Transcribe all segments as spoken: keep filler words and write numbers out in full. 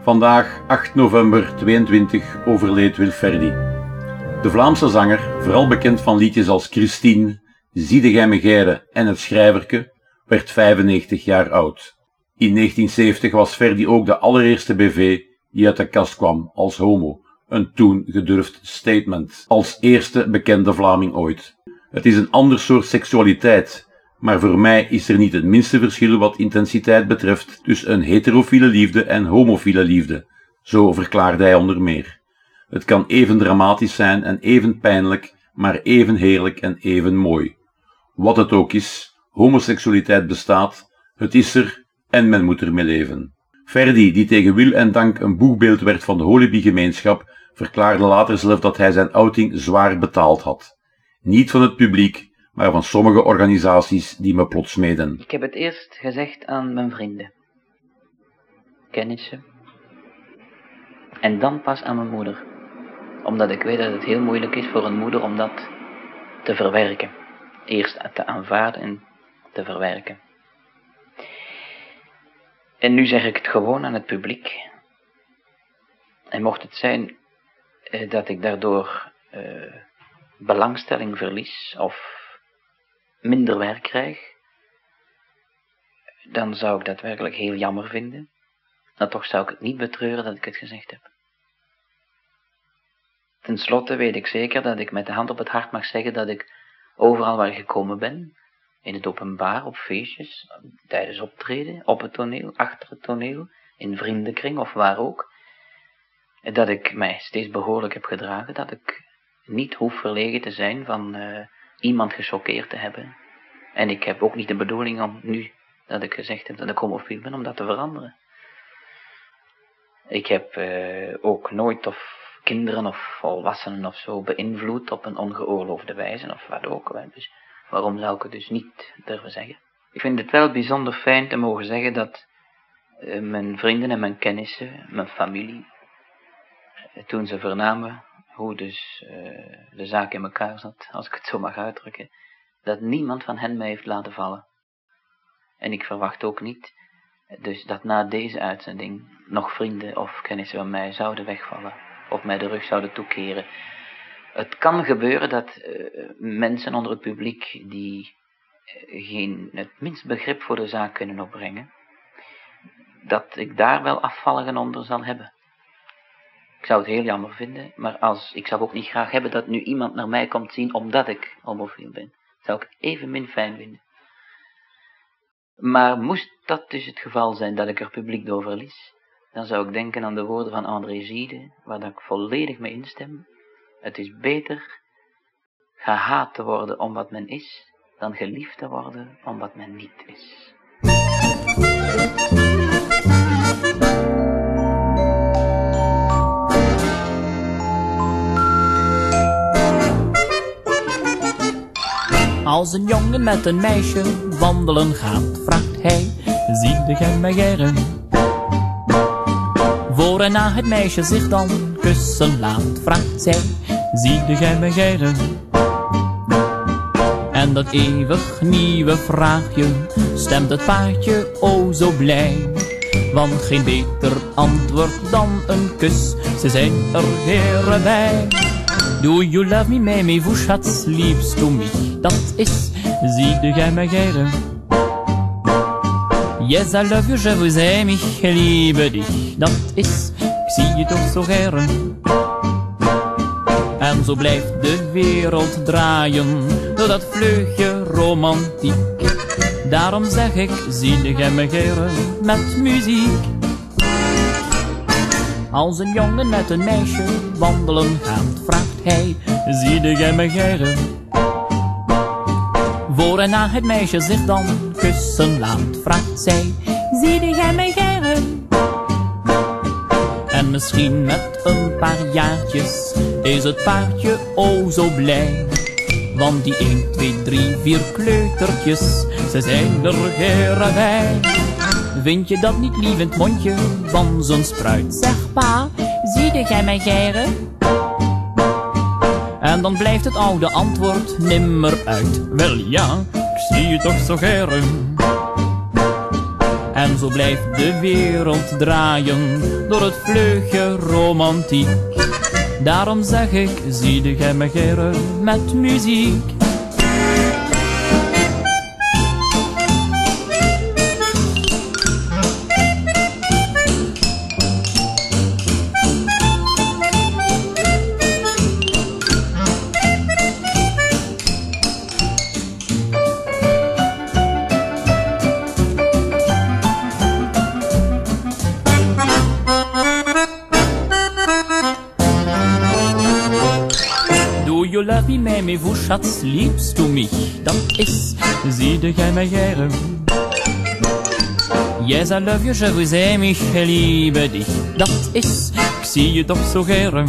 Vandaag, acht november tweeëntwintig, overleed Wilfredi. De Vlaamse zanger, vooral bekend van liedjes als Christine, Ziede gij me gijre en Het Schrijverke, werd vijfennegentig jaar oud. In negentien zeventig was Ferdi ook de allereerste B V die uit de kast kwam als homo, een toen gedurfd statement, als eerste bekende Vlaming ooit. Het is een ander soort seksualiteit, maar voor mij is er niet het minste verschil wat intensiteit betreft tussen een heterofiele liefde en homofiele liefde, zo verklaarde hij onder meer. Het kan even dramatisch zijn en even pijnlijk, maar even heerlijk en even mooi. Wat het ook is, homoseksualiteit bestaat, het is er en men moet ermee leven. Ferdi, die tegen wil en dank een boegbeeld werd van de Holibi-gemeenschap, verklaarde later zelf dat hij zijn outing zwaar betaald had. Niet van het publiek, maar van sommige organisaties die me plots meeden. Ik heb het eerst gezegd aan mijn vrienden, kennissen, en dan pas aan mijn moeder. Omdat ik weet dat het heel moeilijk is voor een moeder om dat te verwerken. Eerst te aanvaarden en te verwerken. En nu zeg ik het gewoon aan het publiek. En mocht het zijn eh, dat ik daardoor eh, belangstelling verlies of minder werk krijg, dan zou ik dat werkelijk heel jammer vinden. Maar toch zou ik het niet betreuren dat ik het gezegd heb. Ten slotte weet ik zeker dat ik met de hand op het hart mag zeggen dat ik overal waar ik gekomen ben, in het openbaar, op feestjes, tijdens optreden, op het toneel, achter het toneel, in vriendenkring of waar ook, dat ik mij steeds behoorlijk heb gedragen, dat ik niet hoef verlegen te zijn van uh, iemand gechoqueerd te hebben. En ik heb ook niet de bedoeling om nu, dat ik gezegd heb dat ik homofiel ben, om dat te veranderen. Ik heb uh, ook nooit of kinderen of volwassenen of zo beïnvloed op een ongeoorloofde wijze of wat ook. Dus waarom zou ik het dus niet durven zeggen? Ik vind het wel bijzonder fijn te mogen zeggen dat uh, mijn vrienden en mijn kennissen, mijn familie, uh, toen ze vernamen hoe dus uh, de zaak in elkaar zat, als ik het zo mag uitdrukken, dat niemand van hen mij heeft laten vallen. En ik verwacht ook niet dus dat na deze uitzending nog vrienden of kennissen van mij zouden wegvallen of mij de rug zouden toekeren. Het kan gebeuren dat uh, mensen onder het publiek die uh, geen het minst begrip voor de zaak kunnen opbrengen, dat ik daar wel afvalligen onder zal hebben. Ik zou het heel jammer vinden, maar als, ik zou ook niet graag hebben dat nu iemand naar mij komt zien omdat ik homofiel ben. Dat zou ik evenmin fijn vinden. Maar moest dat dus het geval zijn dat ik er publiek door verlies, dan zou ik denken aan de woorden van André Gide, waar dat ik volledig mee instem. Het is beter gehaat te worden om wat men is, dan geliefd te worden om wat men niet is. Als een jongen met een meisje wandelen gaat, vraagt hij, ziet gij mij geren? Voor en na het meisje zich dan kussen laat, vraagt zij, ziet gij mij geren? En dat eeuwig nieuwe vraagje stemt het paardje o zo blij. Want geen beter antwoord dan een kus, ze zijn er heren bij. Do you love me, Mamie, vous schatz, liebst du mich? Dat is, ziet gij mij geren? Yes, I love you, je vous aime, ich liebe dich. Dat is, ik zie je toch zo geren. En zo blijft de wereld draaien, door dat vleugje romantiek. Daarom zeg ik, zie gij mij geren, met muziek. Als een jongen met een meisje wandelen gaat, vraagt hij, zie gij mij geren? Voor en na het meisje zich dan kussen laat, vraagt zij, zie gij mij geren? En misschien met een paar jaartjes is het paardje o zo blij. Want die een, twee, drie, vier kleutertjes, ze zijn er heren bij. Vind je dat niet lief in het mondje van zo'n spruit? Zeg pa, zie gij mij geren? En dan blijft het oude antwoord nimmer uit. Wel ja, ik zie je toch zo geren. En zo blijft de wereld draaien door het vleugje romantiek. Daarom zeg ik, zie gij me geren met muziek. You love me, mais, mais vous schatz, liebst du mich? Dat is, zie gij mij geren. Yes, I love you, je vous aime, ich liebe dich. Dat is, ik zie je toch zo geren.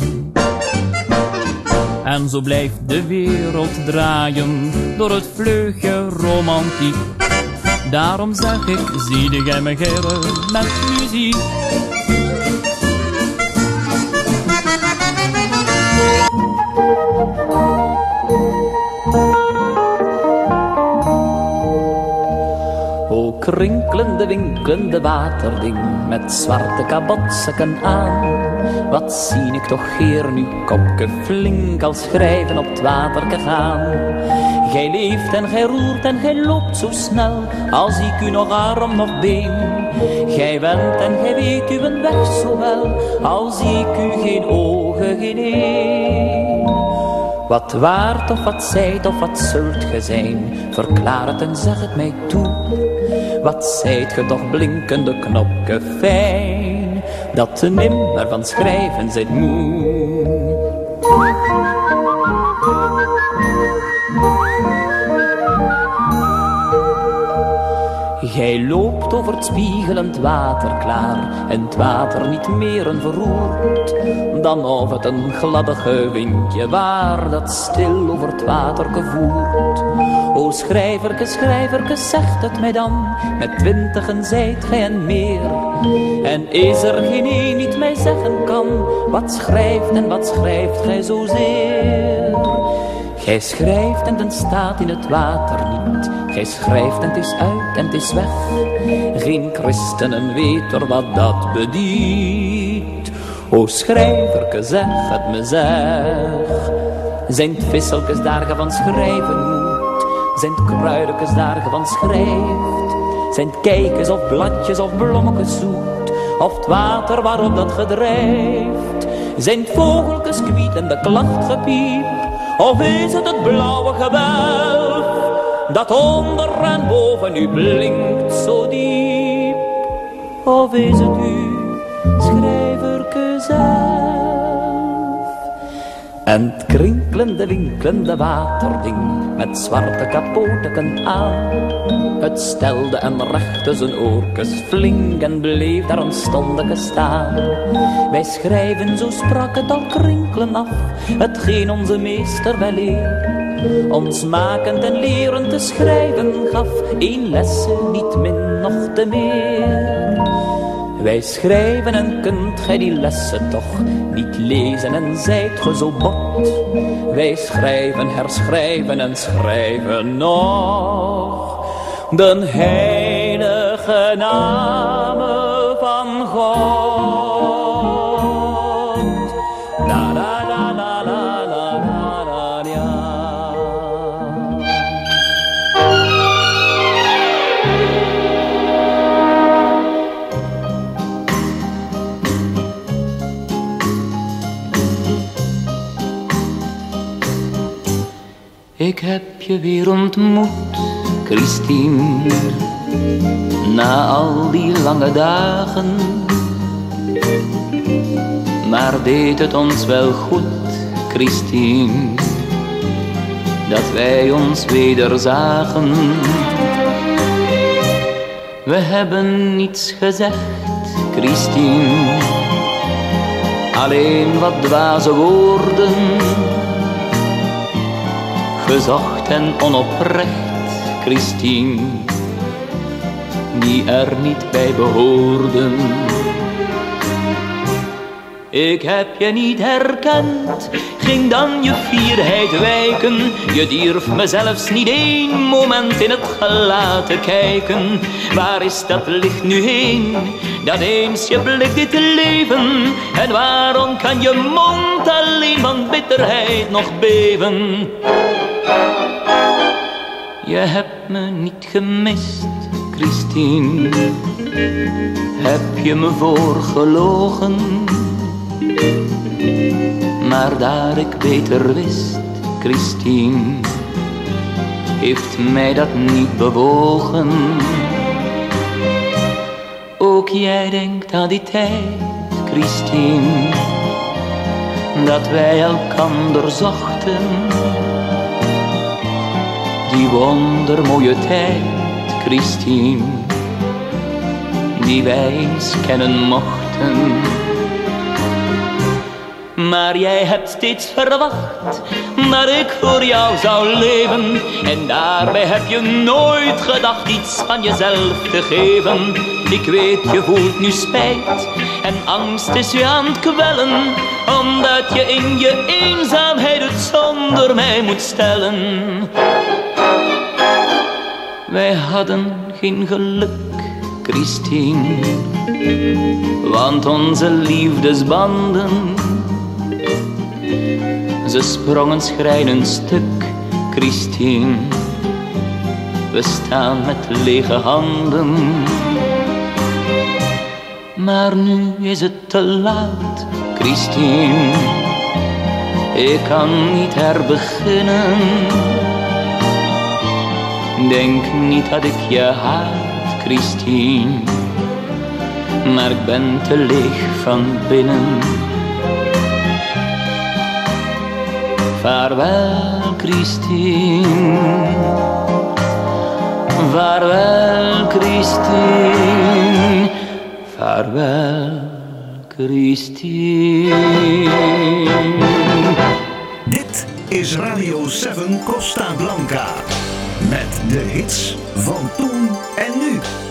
En zo blijft de wereld draaien door het vleugje romantiek. Daarom zeg ik, zie gij mij geren met muziek. O krinkelende, winkelende waterding met zwarte kabotsekken aan. Wat zie ik toch heer nu kopke flink als schrijven op het waterke gaan. Gij leeft en gij roert en gij loopt zo snel, als ik u nog arm nog been. Gij went en gij weet uw weg zo wel, als ik u geen ogen, geen een. Wat waard of wat zijt of wat zult ge zijn, verklaar het en zeg het mij toe. Wat zijt ge toch blinkende knopke fijn, dat te nimmer van schrijven zijt moe. Gij loopt over het spiegelend water klaar, en het water niet meer een verroert, dan of het een gladdige windje waar dat stil over het waterke voert. O schrijverke, schrijverke, zegt het mij dan, met twintigen zijt gij en meer. En is er geen een niet mij zeggen kan, wat schrijft en wat schrijft gij zozeer? Gij schrijft en dan staat in het water niet, gij schrijft en het is uit en het is weg. Geen christenen weet er wat dat bedient. O schrijverke, zeg het me zeg. Zijn het visselkes daar ge van schrijven moet? Zijn het kruidekes daar ge van schrijft? Zijn het kijkers of bladjes of bloemetjes zoet? Of het water waarop dat gedrijft? Zijn het vogelkes kwiet en de klacht gepiep? Of is het het blauwe gewelf dat onder en boven u blinkt zo diep? Of is het u, schrijverke zelf? En het krinkelende, winkelende waterding met zwarte kapoteken aan, het stelde en rechte zijn oorkes flink en bleef daar een stondeke staan. Wij schrijven, zo sprak het al krinkelen af, hetgeen onze meester wel leer. Ons makend en lerend te schrijven gaf, één lesse niet min nog te meer. Wij schrijven en kunt gij die lessen toch niet lezen en zijt ge zo bot. Wij schrijven, herschrijven en schrijven nog de heilige namen van God. La la la la la la la la ja. Ik heb je weer ontmoet, Christine, na al die lange dagen. Maar deed het ons wel goed, Christine, dat wij ons weder zagen. We hebben niets gezegd, Christine, alleen wat dwaze woorden, gezocht en onoprecht, Christine, die er niet bij behoorden. Ik heb je niet herkend, ging dan je fierheid wijken. Je durft me zelfs niet één moment in het gelaat te kijken. Waar is dat licht nu heen, dat eens je blik dit leven? En waarom kan je mond alleen van bitterheid nog beven? Je hebt me niet gemist, Christine. Heb je me voorgelogen? Maar daar ik beter wist, Christine, heeft mij dat niet bewogen. Ook jij denkt aan die tijd, Christine, dat wij elkander zochten. Die wondermooie tijd, Christine, die wij eens kennen mochten. Maar jij hebt steeds verwacht dat ik voor jou zou leven. En daarbij heb je nooit gedacht iets van jezelf te geven. Ik weet, je voelt nu spijt en angst is je aan het kwellen, omdat je in je eenzaamheid het zonder mij moet stellen. Wij hadden geen geluk, Christine, want onze liefdesbanden, ze sprongen schrijnend stuk, Christine. We staan met lege handen. Maar nu is het te laat, Christine. Ik kan niet herbeginnen. Denk niet dat ik je haat, Christine, maar ik ben te leeg van binnen. Vaarwel, Christine. Vaarwel, Christine. Vaarwel, Christine. Dit is Radio zeven Costa Blanca. Met de hits van toen en nu.